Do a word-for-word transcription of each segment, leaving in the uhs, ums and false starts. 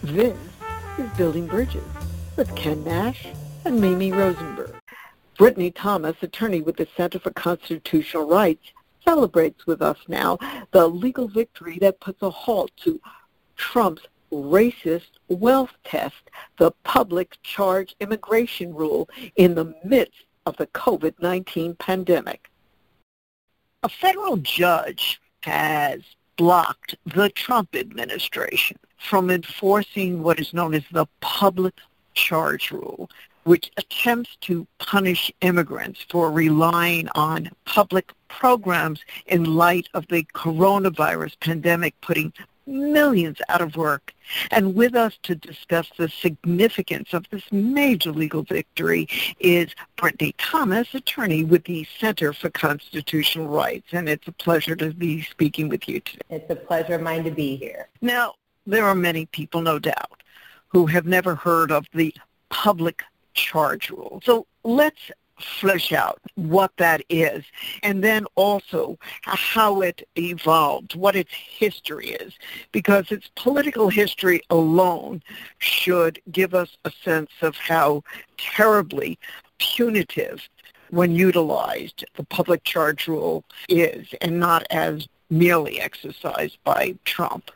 This is Building Bridges with Ken Nash and Mimi Rosenberg. Brittany Thomas, attorney with the Center for Constitutional Rights, celebrates with us now the legal victory that puts a halt to Trump's racist wealth test, the public charge immigration rule in the midst of the covid nineteen pandemic. A federal judge has blocked the Trump administration from enforcing what is known as the public charge rule, which attempts to punish immigrants for relying on public programs in light of the coronavirus pandemic, putting millions out of work. And with us to discuss the significance of this major legal victory is Brittany Thomas, attorney with the Center for Constitutional Rights. And it's a pleasure to be speaking with you today. It's a pleasure of mine to be here. Now, there are many people, no doubt, who have never heard of the public charge rule. So let's flesh out what that is, and then also how it evolved, what its history is, because its political history alone should give us a sense of how terribly punitive, when utilized, the public charge rule is, and not as merely exercised by Trump.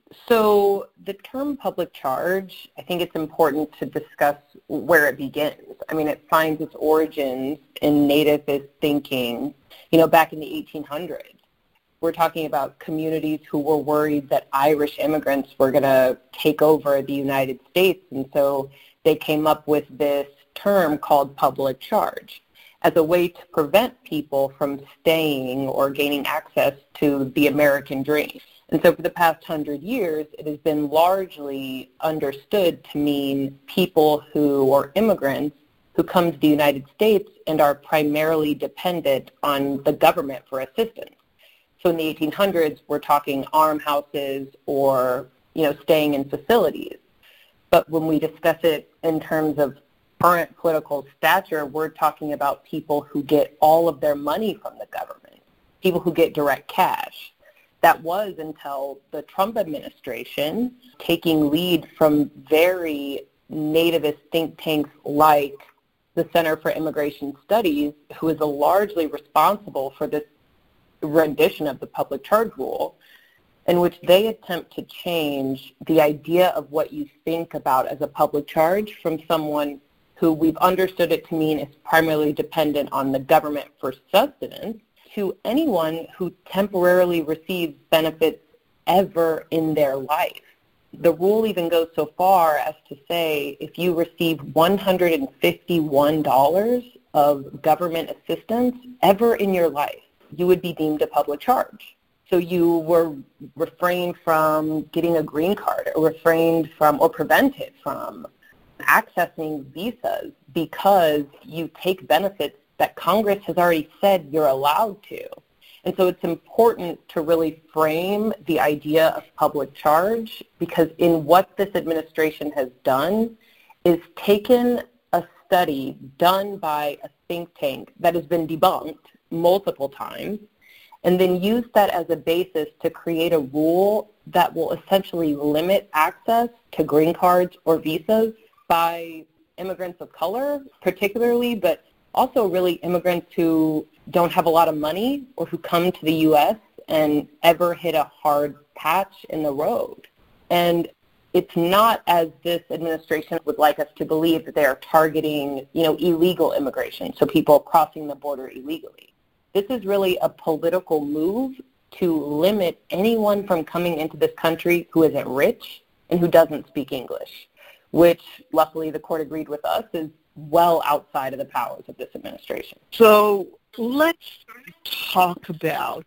So the term public charge, I think it's important to discuss where it begins. I mean, it finds its origins in nativist thinking, you know, back in the eighteen hundreds. We're talking about communities who were worried that Irish immigrants were going to take over the United States, and so they came up with this term called public charge as a way to prevent people from staying or gaining access to the American dream. And so for the past hundred years, it has been largely understood to mean people who are immigrants who come to the United States and are primarily dependent on the government for assistance. So in the eighteen hundreds, we're talking almshouses or, you know, staying in facilities. But when we discuss it in terms of current political stature, we're talking about people who get all of their money from the government, people who get direct cash. That was until the Trump administration, taking lead from very nativist think tanks like the Center for Immigration Studies, who is largely responsible for this rendition of the public charge rule, in which they attempt to change the idea of what you think about as a public charge from someone who we've understood it to mean is primarily dependent on the government for sustenance, to anyone who temporarily receives benefits ever in their life. The rule even goes so far as to say if you receive one hundred fifty-one dollars of government assistance ever in your life, you would be deemed a public charge. So you were refrained from getting a green card, or refrained from or prevented from accessing visas because you take benefits that Congress has already said you're allowed to. And so it's important to really frame the idea of public charge, because in what this administration has done is taken a study done by a think tank that has been debunked multiple times, and then used that as a basis to create a rule that will essentially limit access to green cards or visas by immigrants of color particularly, but also really immigrants who don't have a lot of money or who come to the U S and ever hit a hard patch in the road. And it's not, as this administration would like us to believe, that they are targeting, you know, illegal immigration, so people crossing the border illegally. This is really a political move to limit anyone from coming into this country who isn't rich and who doesn't speak English, which luckily the court agreed with us is well outside of the powers of this administration. So let's talk about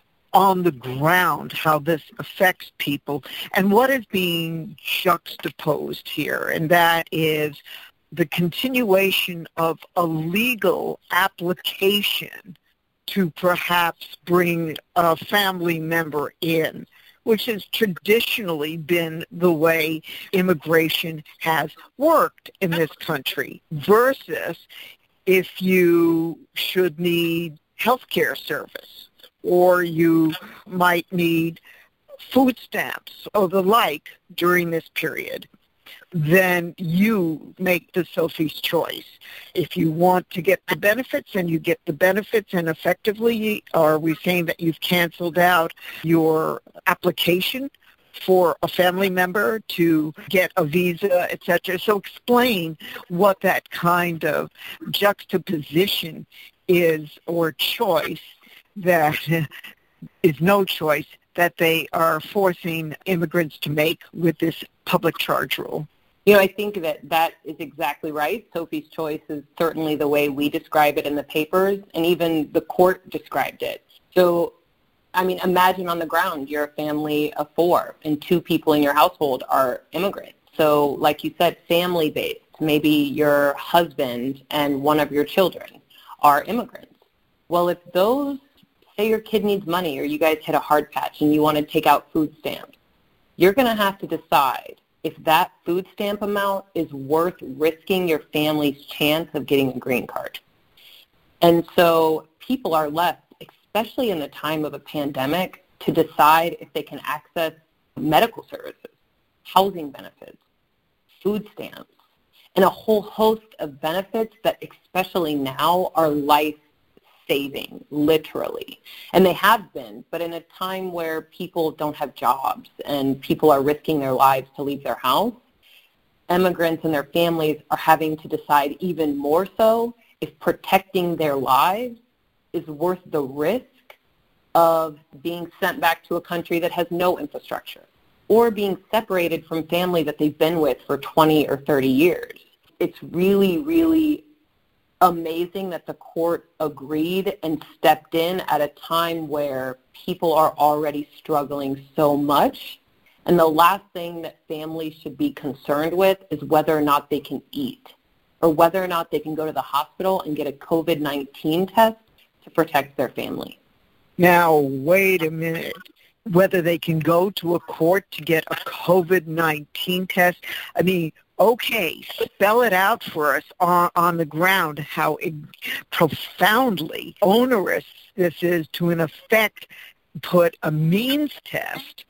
on the ground how this affects people and what is being juxtaposed here, and that is the continuation of a legal application to perhaps bring a family member in, which has traditionally been the way immigration has worked in this country, versus if you should need health care service, or you might need food stamps or the like during this period, then you make the Sophie's choice. If you want to get the benefits, then you get the benefits, and effectively, are we saying that you've canceled out your application for a family member to get a visa, et cetera? So explain what that kind of juxtaposition is, or choice that is no choice that they are forcing immigrants to make with this public charge rule. You know, I think that that is exactly right. Sophie's choice is certainly the way we describe it in the papers, and even the court described it. So, I mean, imagine on the ground you're a family of four and two people in your household are immigrants. So, like you said, family-based. Maybe your husband and one of your children are immigrants. Well, if those, say your kid needs money or you guys hit a hard patch and you want to take out food stamps, you're going to have to decide if that food stamp amount is worth risking your family's chance of getting a green card. And so people are left, especially in the time of a pandemic, to decide if they can access medical services, housing benefits, food stamps, and a whole host of benefits that especially now are life-saving, literally. And they have been, but in a time where people don't have jobs and people are risking their lives to leave their house, immigrants and their families are having to decide even more so if protecting their lives is worth the risk of being sent back to a country that has no infrastructure, or being separated from family that they've been with for twenty or thirty years. It's really, really amazing that the court agreed and stepped in at a time where people are already struggling so much. And the last thing that families should be concerned with is whether or not they can eat, or whether or not they can go to the hospital and get a COVID nineteen test to protect their family. Now, wait a minute. Whether they can go to a court to get a COVID nineteen test, I mean, okay, spell it out for us on, on the ground how it, profoundly onerous this is to, in effect, put a means test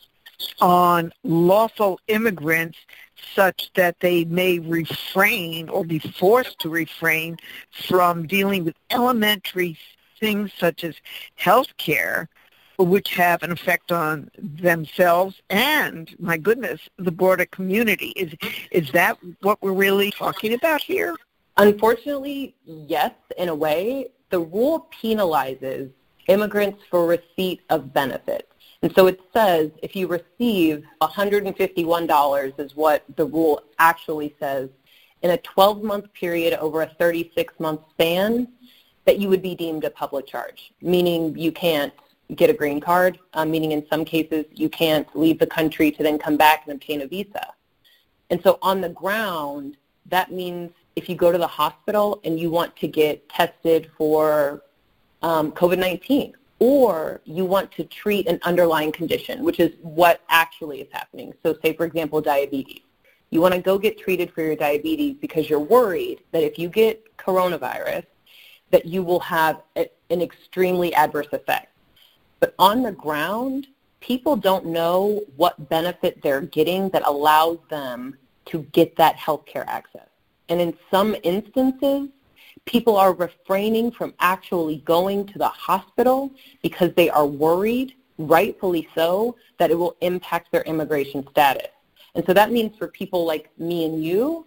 on lawful immigrants such that they may refrain or be forced to refrain from dealing with elementary things such as health care, which have an effect on themselves and, my goodness, the broader community. Is is that what we're really talking about here? Unfortunately, yes, in a way. The rule penalizes immigrants for receipt of benefits. And so it says if you receive one hundred fifty-one dollars is what the rule actually says in a twelve-month period over a thirty-six month span, that you would be deemed a public charge, meaning you can't get a green card, um, meaning in some cases you can't leave the country to then come back and obtain a visa. And so on the ground, that means if you go to the hospital and you want to get tested for um, COVID nineteen, or you want to treat an underlying condition, which is what actually is happening. So say, for example, diabetes. You want to go get treated for your diabetes because you're worried that if you get coronavirus, that you will have a, an extremely adverse effect. But on the ground, people don't know what benefit they're getting that allows them to get that health care access. And in some instances, people are refraining from actually going to the hospital because they are worried, rightfully so, that it will impact their immigration status. And so that means for people like me and you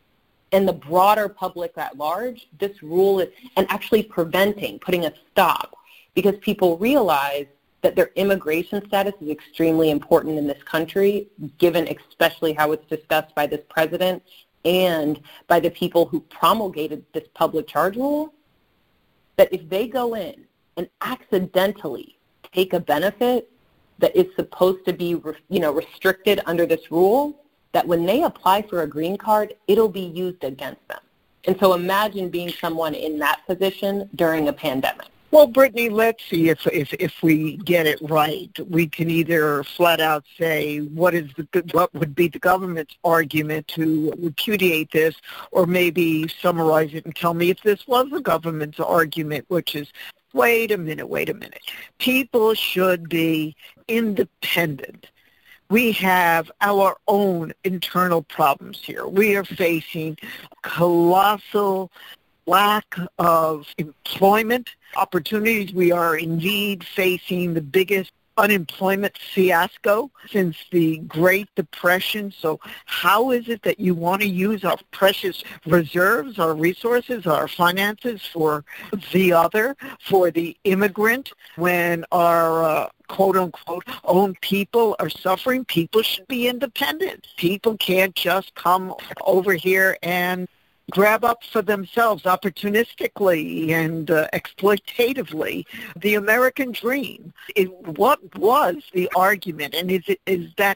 and the broader public at large, this rule is, and actually preventing, putting a stop, because people realize that their immigration status is extremely important in this country, given especially how it's discussed by this president and by the people who promulgated this public charge rule, that if they go in and accidentally take a benefit that is supposed to be, you know, restricted under this rule, that when they apply for a green card, it'll be used against them. And so imagine being someone in that position during a pandemic. Well, Brittany, let's see if, if if we get it right. We can either flat out say what is the what would be the government's argument to repudiate this, or maybe summarize it and tell me if this was the government's argument, which is, wait a minute, wait a minute. People should be independent. We have our own internal problems here. We are facing colossal lack of employment opportunities. We are indeed facing the biggest unemployment fiasco since the Great Depression. So how is it that you want to use our precious reserves, our resources, our finances for the other, for the immigrant, when our uh, quote-unquote own people are suffering? People should be independent. People can't just come over here and grab up for themselves opportunistically and uh, exploitatively the American dream. It, what was the argument, and is it is that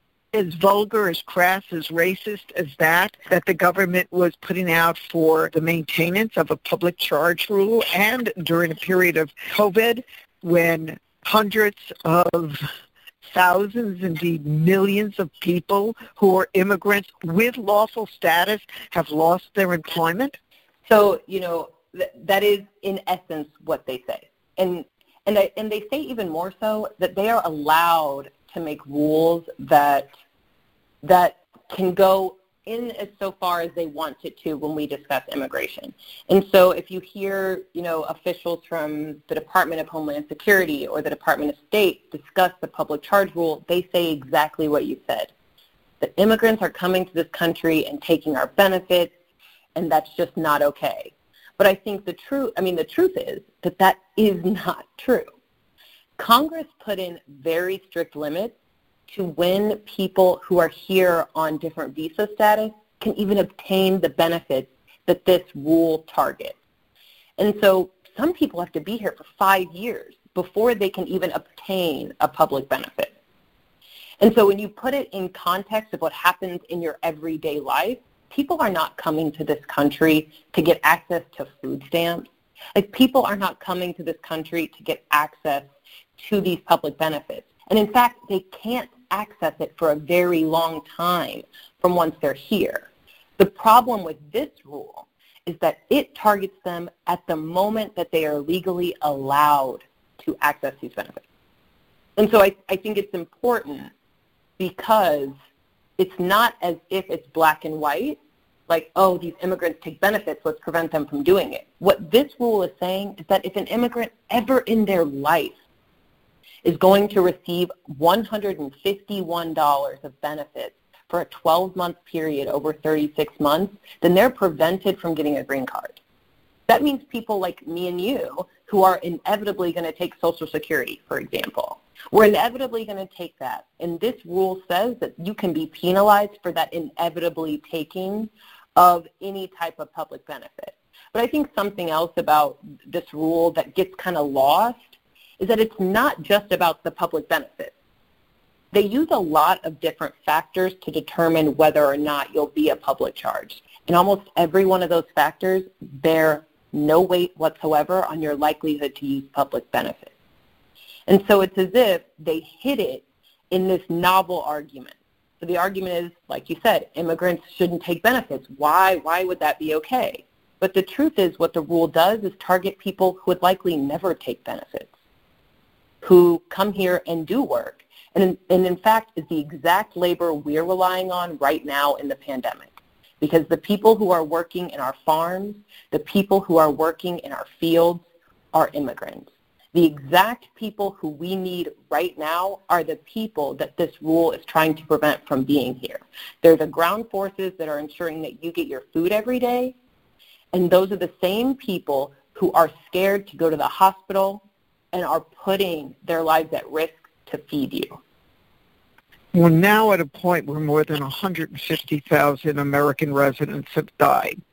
as vulgar, as crass, as racist as that, that the government was putting out for the maintenance of a public charge rule, and during a period of COVID when hundreds of thousands, indeed millions of people who are immigrants with lawful status have lost their employment? So, you know, th- that is in essence what they say. And and, I, and they say even more so that they are allowed to make rules that that can go in as so far as they want it to when we discuss immigration. And so if you hear, you know, officials from the Department of Homeland Security or the Department of State discuss the public charge rule, they say exactly what you said. That immigrants are coming to this country and taking our benefits, and that's just not okay. But I think the truth, I mean, the truth is that that is not true. Congress put in very strict limits to when people who are here on different visa status can even obtain the benefits that this rule targets. And so some people have to be here for five years before they can even obtain a public benefit. And so when you put it in context of what happens in your everyday life, people are not coming to this country to get access to food stamps. Like, people are not coming to this country to get access to these public benefits. And in fact, they can't access it for a very long time from once they're here. The problem with this rule is that it targets them at the moment that they are legally allowed to access these benefits. And so I, I think it's important because it's not as if it's black and white, like, oh, these immigrants take benefits, let's prevent them from doing it. What this rule is saying is that if an immigrant ever in their life is going to receive one hundred fifty-one dollars of benefits for a twelve-month period over thirty-six months, then they're prevented from getting a green card. That means people like me and you who are inevitably going to take Social Security, for example. We're inevitably going to take that. And this rule says that you can be penalized for that inevitably taking of any type of public benefit. But I think something else about this rule that gets kind of lost is that it's not just about the public benefit. They use a lot of different factors to determine whether or not you'll be a public charge. And almost every one of those factors bear no weight whatsoever on your likelihood to use public benefit. And so it's as if they hid it in this novel argument. So the argument is, like you said, immigrants shouldn't take benefits. Why? Why would that be okay? But the truth is what the rule does is target people who would likely never take benefits, who come here and do work, and in, and in fact is the exact labor we're relying on right now in the pandemic. Because the people who are working in our farms, the people who are working in our fields are immigrants. The exact people who we need right now are the people that this rule is trying to prevent from being here. They're the ground forces that are ensuring that you get your food every day, and those are the same people who are scared to go to the hospital and are putting their lives at risk to feed you. We're now at a point where more than one hundred fifty thousand American residents have died.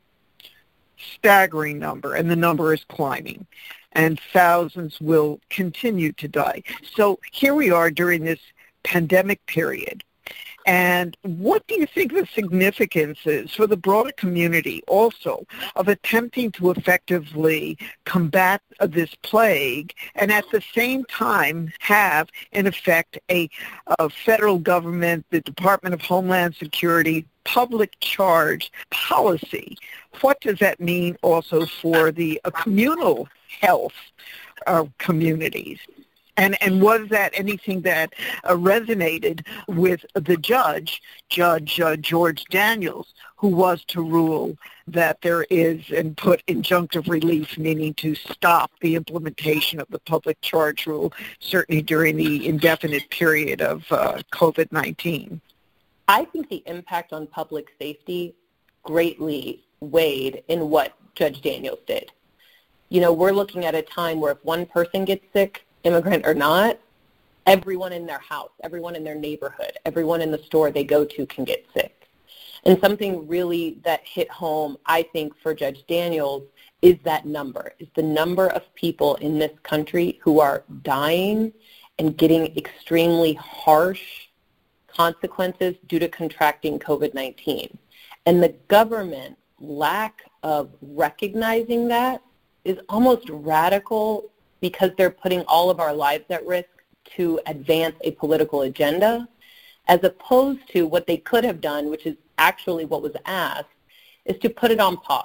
Staggering number, and the number is climbing, and thousands will continue to die. So here we are during this pandemic period. And what do you think the significance is for the broader community also of attempting to effectively combat this plague and at the same time have, in effect, a, a federal government, the Department of Homeland Security, public charge policy? What does that mean also for the uh, communal health of communities? And and was that anything that uh, resonated with the judge, Judge uh, George Daniels, who was to rule that there is and put injunctive relief, meaning to stop the implementation of the public charge rule, certainly during the indefinite period of uh, COVID nineteen? I think the impact on public safety greatly weighed in what Judge Daniels did. You know, we're looking at a time where if one person gets sick, immigrant or not, everyone in their house, everyone in their neighborhood, everyone in the store they go to can get sick. And something really that hit home, I think, for Judge Daniels is that number, is the number of people in this country who are dying and getting extremely harsh consequences due to contracting COVID nineteen. And the government's lack of recognizing that is almost radical because they're putting all of our lives at risk to advance a political agenda, as opposed to what they could have done, which is actually what was asked, is to put it on pause.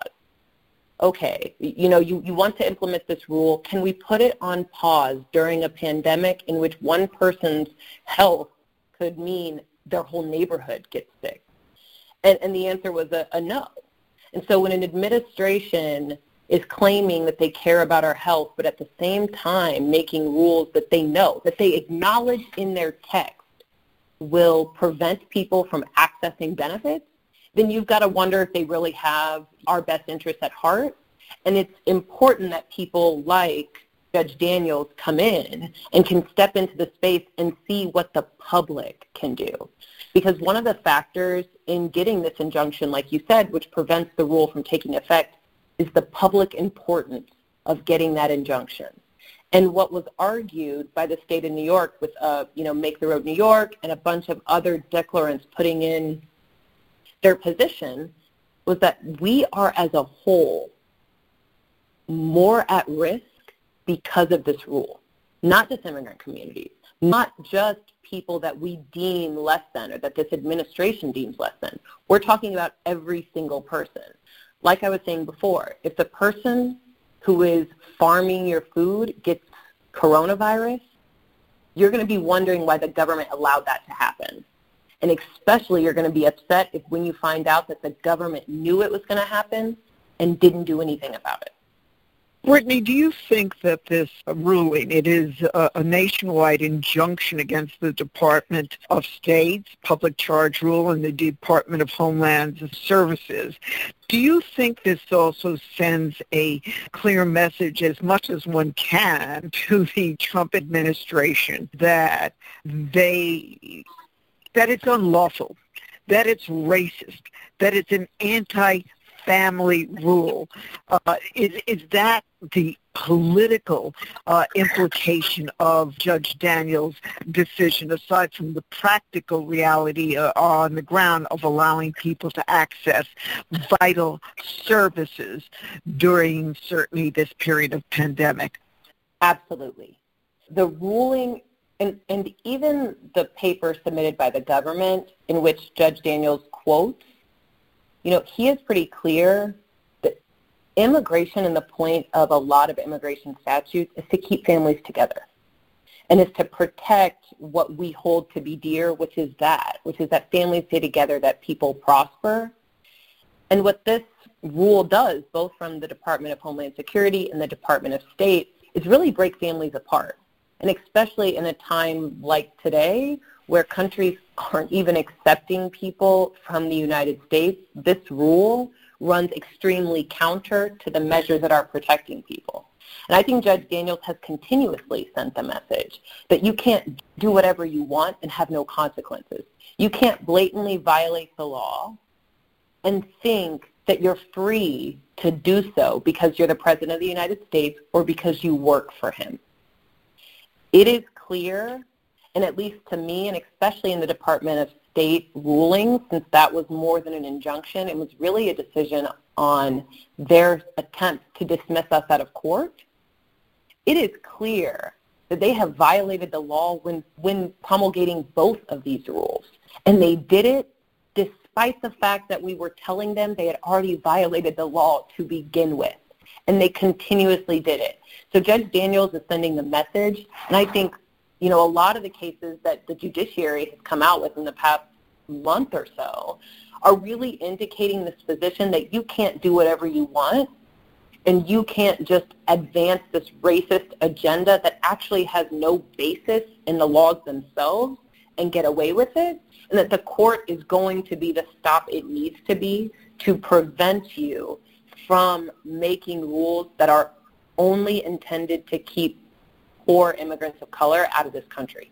Okay, you know, you, you want to implement this rule. Can we put it on pause during a pandemic in which one person's health could mean their whole neighborhood gets sick? And, and the answer was a, a no. And so when an administration is claiming that they care about our health, but at the same time making rules that they know, that they acknowledge in their text will prevent people from accessing benefits, then you've got to wonder if they really have our best interests at heart. And it's important that people like Judge Daniels come in and can step into the space and see what the public can do. Because one of the factors in getting this injunction, like you said, which prevents the rule from taking effect, is the public importance of getting that injunction. And what was argued by the state of New York with, uh, you know, Make the Road New York and a bunch of other declarants putting in their position was that we are as a whole more at risk because of this rule. Not just immigrant communities, not just people that we deem less than or that this administration deems less than. We're talking about every single person. Like I was saying before, if the person who is farming your food gets coronavirus, you're going to be wondering why the government allowed that to happen. And especially you're going to be upset if when you find out that the government knew it was going to happen and didn't do anything about it. Brittany, do you think that this ruling, it is a, a nationwide injunction against the Department of State's public charge rule and the Department of Homeland Services? Do you think this also sends a clear message, as much as one can, to the Trump administration that they, that it's unlawful, that it's racist, that it's an anti family rule? Uh, is, is that the political uh, implication of Judge Daniels' decision, aside from the practical reality uh, on the ground of allowing people to access vital services during certainly this period of pandemic? Absolutely. The ruling, and, and even the paper submitted by the government in which Judge Daniels quotes, you know, he is pretty clear that immigration and the point of a lot of immigration statutes is to keep families together and is to protect what we hold to be dear, which is that, which is that families stay together, that people prosper. And what this rule does, both from the Department of Homeland Security and the Department of State, is really break families apart. And especially in a time like today, where countries aren't even accepting people from the United States, this rule runs extremely counter to the measures that are protecting people. And I think Judge Daniels has continuously sent the message that you can't do whatever you want and have no consequences. You can't blatantly violate the law and think that you're free to do so because you're the President of the United States or because you work for him. It is clear, and at least to me, and especially in the Department of State ruling, since that was more than an injunction, it was really a decision on their attempt to dismiss us out of court. It is clear that they have violated the law when, when promulgating both of these rules. And they did it despite the fact that we were telling them they had already violated the law to begin with. And they continuously did it. So Judge Daniels is sending the message, and I think you know, a lot of the cases that the judiciary has come out with in the past month or so are really indicating this position that you can't do whatever you want and you can't just advance this racist agenda that actually has no basis in the laws themselves and get away with it, and that the court is going to be the stop it needs to be to prevent you from making rules that are only intended to keep poor immigrants of color out of this country.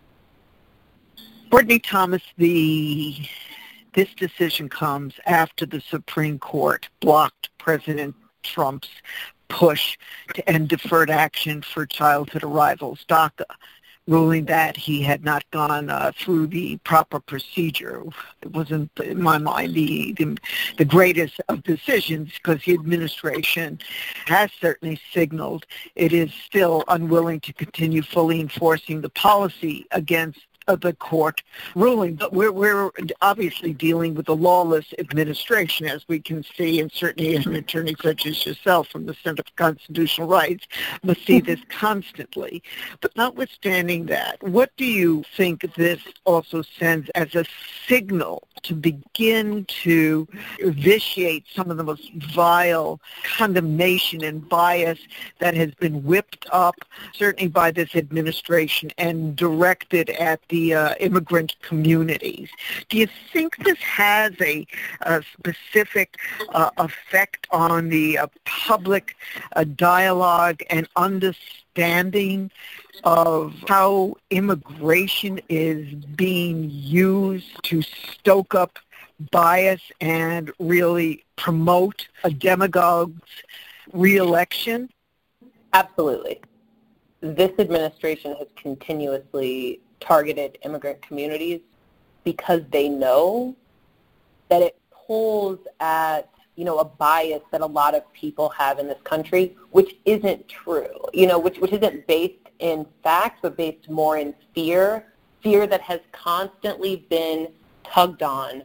Brittany Thomas, the this decision comes after the Supreme Court blocked President Trump's push to end deferred action for childhood arrivals, DACA, ruling that he had not gone uh, through the proper procedure. It wasn't, in my mind, the, the, the greatest of decisions because the administration has certainly signaled it is still unwilling to continue fully enforcing the policy against of the court ruling, but we're, we're obviously dealing with a lawless administration, as we can see, and certainly an attorney such as yourself from the Center for Constitutional Rights must see this constantly. But notwithstanding that, what do you think this also sends as a signal to begin to vitiate some of the most vile condemnation and bias that has been whipped up, certainly by this administration, and directed at the uh, immigrant communities? Do you think this has a, a specific uh, effect on the uh, public uh, dialogue and understanding of how immigration is being used to stoke up bias and really promote a demagogue's reelection? Absolutely. This administration has continuously targeted immigrant communities because they know that it pulls at, you know, a bias that a lot of people have in this country, which isn't true, you know, which, which isn't based in fact, but based more in fear, fear that has constantly been tugged on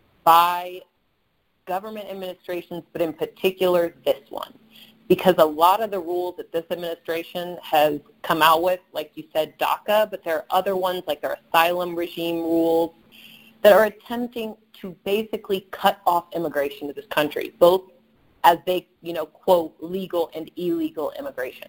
by government administrations, but in particular this one. Because a lot of the rules that this administration has come out with, like you said, DACA, but there are other ones like their asylum regime rules that are attempting to basically cut off immigration to this country, both as they, you know, quote, legal and illegal immigration.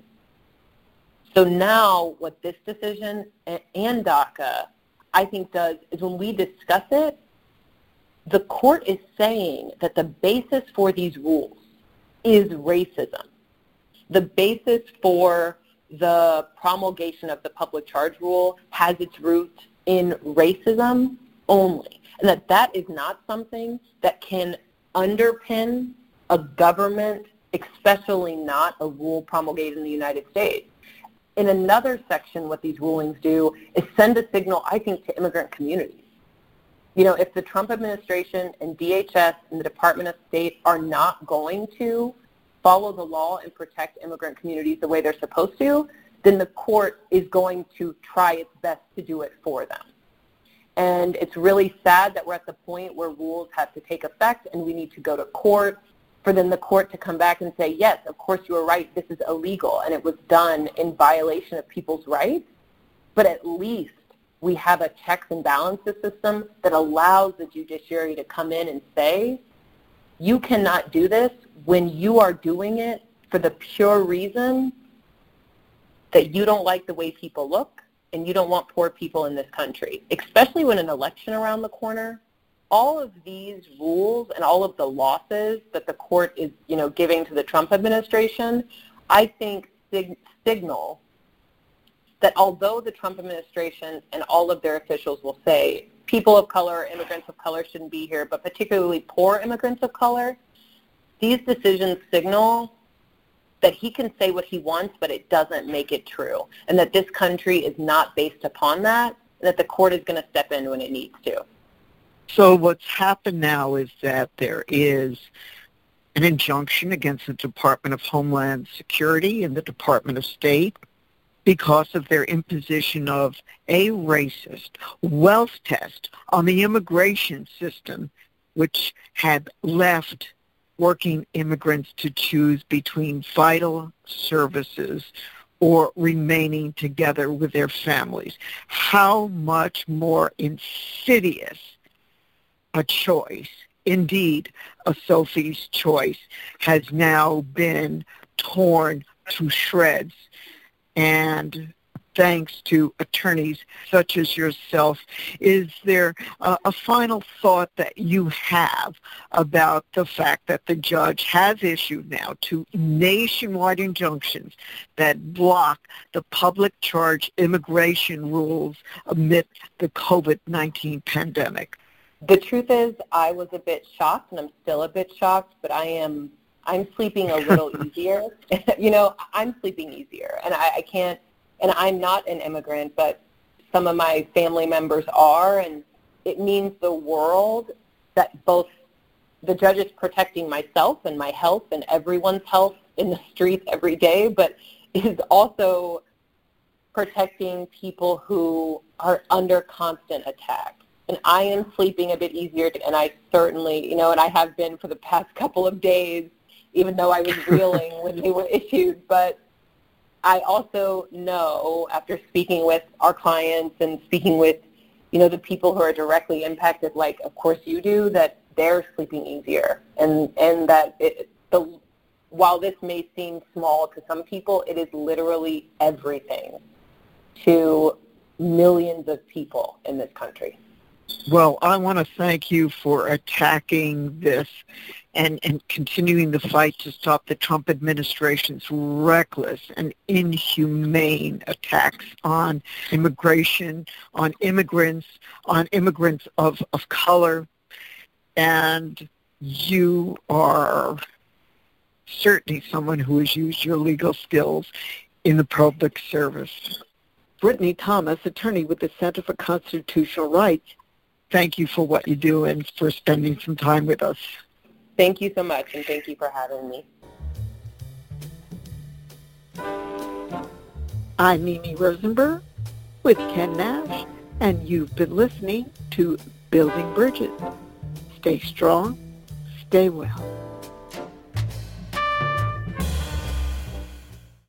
So now what this decision and DACA, I think, does is when we discuss it, the court is saying that the basis for these rules is racism. The basis for the promulgation of the public charge rule has its roots in racism only, and that that is not something that can underpin a government, especially not a rule promulgated in the United States. In another section, what these rulings do is send a signal, I think, to immigrant communities. You know, if the Trump administration and D H S and the Department of State are not going to follow the law and protect immigrant communities the way they're supposed to, then the court is going to try its best to do it for them. And it's really sad that we're at the point where rules have to take effect and we need to go to court for then the court to come back and say, yes, of course you were right, this is illegal, and it was done in violation of people's rights. But at least we have a checks and balances system that allows the judiciary to come in and say, you cannot do this when you are doing it for the pure reason that you don't like the way people look and you don't want poor people in this country, especially when an election around the corner. All of these rules and all of the losses that the court is, you know, giving to the Trump administration, I think sig- signal that although the Trump administration and all of their officials will say people of color, immigrants of color shouldn't be here, but particularly poor immigrants of color, these decisions signal that he can say what he wants, but it doesn't make it true, and that this country is not based upon that, and that the court is going to step in when it needs to. So what's happened now is that there is an injunction against the Department of Homeland Security and the Department of State because of their imposition of a racist wealth test on the immigration system, which had left working immigrants to choose between vital services or remaining together with their families. How much more insidious a choice, indeed a Sophie's choice, has now been torn to shreds. And thanks to attorneys such as yourself, is there uh, a final thought that you have about the fact that the judge has issued now two nationwide injunctions that block the public charge immigration rules amid the covid nineteen pandemic? The truth is, I was a bit shocked, and I'm still a bit shocked, but I am I'm sleeping a little easier. You know, I'm sleeping easier, and I, I can't. And I'm not an immigrant, but some of my family members are, and it means the world that both the judge is protecting myself and my health and everyone's health in the streets every day, but is also protecting people who are under constant attack. And I am sleeping a bit easier, and I certainly, you know, and I have been for the past couple of days, even though I was reeling when they were issued, but I also know, after speaking with our clients and speaking with, you know, the people who are directly impacted, like, of course you do, that they're sleeping easier. And, and that it, the, while this may seem small to some people, it is literally everything to millions of people in this country. Well, I want to thank you for attacking this and, and continuing the fight to stop the Trump administration's reckless and inhumane attacks on immigration, on immigrants, on immigrants of, of color. And you are certainly someone who has used your legal skills in the public service. Brittany Thomas, attorney with the Center for Constitutional Rights, thank you for what you do and for spending some time with us. Thank you so much, and thank you for having me. I'm Mimi Rosenberg with Ken Nash, and you've been listening to Building Bridges. Stay strong, stay well.